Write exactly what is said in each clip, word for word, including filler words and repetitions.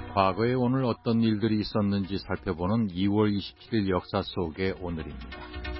과거에 오늘 어떤 일들이 있었는지 살펴보는 이월 이십칠일 역사 속의 오늘입니다.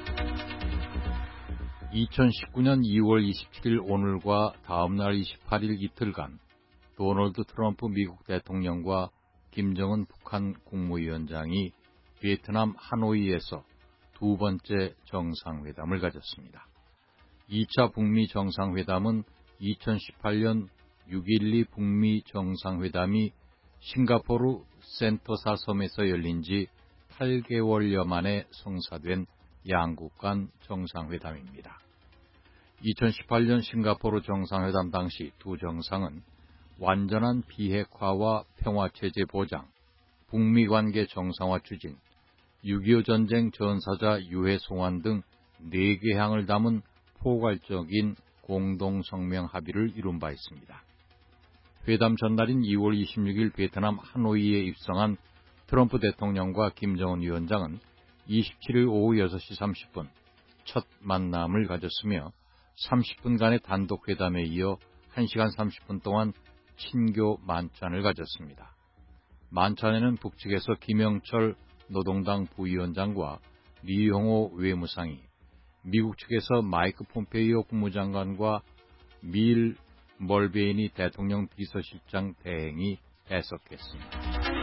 이천십구년 이월 이십칠일 오늘과 다음날 이십팔일 이틀간 도널드 트럼프 미국 대통령과 김정은 북한 국무위원장이 베트남 하노이에서 두 번째 정상회담을 가졌습니다. 이 차 북미 정상회담은 이천십팔년 육점일이 북미 정상회담이 싱가포르 센토사 섬에서 열린 지 팔 개월여 만에 성사된 양국 간 정상회담입니다. 이천십팔년 싱가포르 정상회담 당시 두 정상은 완전한 비핵화와 평화체제 보장, 북미 관계 정상화 추진, 육이오 전쟁 전사자 유해 송환 등 네 개 항을 담은 포괄적인 공동성명 합의를 이룬 바 있습니다. 회담 전날인 이월 이십육일 베트남 하노이에 입성한 트럼프 대통령과 김정은 위원장은 이십칠일 오후 여섯시 삼십분 첫 만남을 가졌으며 삼십 분간의 단독 회담에 이어 한 시간 삼십 분 동안 친교 만찬을 가졌습니다. 만찬에는 북측에서 김영철 노동당 부위원장과 리용호 외무상이, 미국 측에서 마이크 폼페이오 국무장관과 밀 멀베이니 대통령 비서실장 대행이 해석했습니다.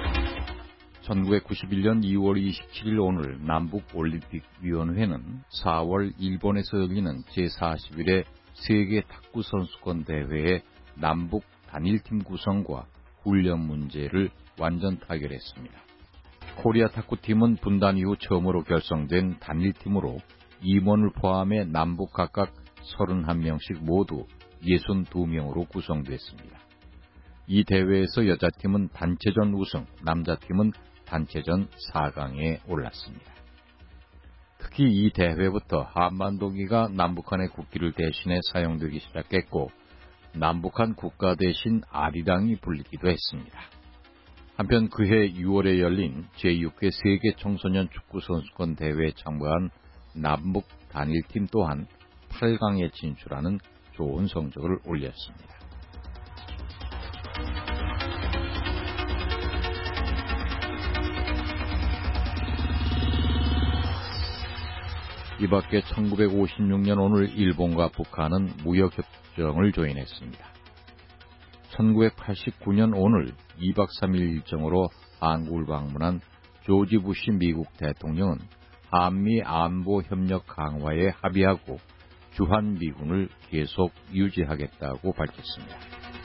천구백구십일년 이월 이십칠일 오늘 남북올림픽위원회는 사월 일본에서 열리는 제사십일회 세계 탁구 선수권 대회의 남북 단일팀 구성과 훈련 문제를 완전 타결했습니다. 코리아 탁구팀은 분단 이후 처음으로 결성된 단일팀으로 임원을 포함해 남북 각각 서른한 명씩 모두 육십이 명으로 구성됐습니다. 이 대회에서 여자팀은 단체전 우승, 남자팀은 단체전 사강에 올랐습니다. 특히 이 대회부터 한반도기가 남북한의 국기를 대신해 사용되기 시작했고 남북한 국가 대신 아리랑이 불리기도 했습니다. 한편 그해 유월에 열린 제육회 세계 청소년 축구 선수권 대회에 참가한 남북 단일팀 또한 팔강에 진출하는 좋은 성적을 올렸습니다. 이 밖에 천구백오십육년 오늘 일본과 북한은 무역협정을 조인했습니다. 천구백팔십구년 오늘 이박 삼일 일정으로 한국을 방문한 조지 부시 미국 대통령은 한미 안보 협력 강화에 합의하고 주한미군을 계속 유지하겠다고 밝혔습니다.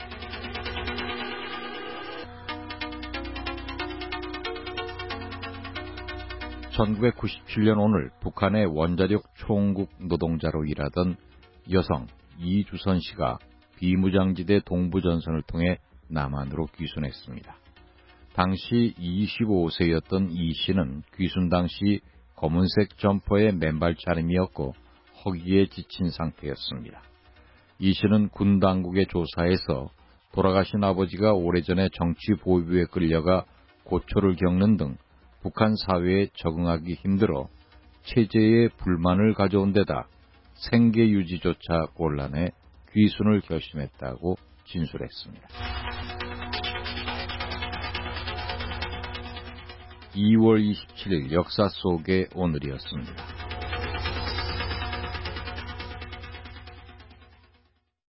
천구백구십칠년 오늘 북한의 원자력 총국 노동자로 일하던 여성 이주선 씨가 비무장지대 동부전선을 통해 남한으로 귀순했습니다. 당시 이십오세였던 이 씨는 귀순 당시 검은색 점퍼에 맨발 차림이었고 허기에 지친 상태였습니다. 이 씨는 군 당국의 조사에서 돌아가신 아버지가 오래전에 정치 보위부에 끌려가 고초를 겪는 등 북한 사회에 적응하기 힘들어 체제에 불만을 가져온 데다 생계 유지조차 곤란해 귀순을 결심했다고 진술했습니다. 이월 이십칠일 역사 속의 오늘이었습니다.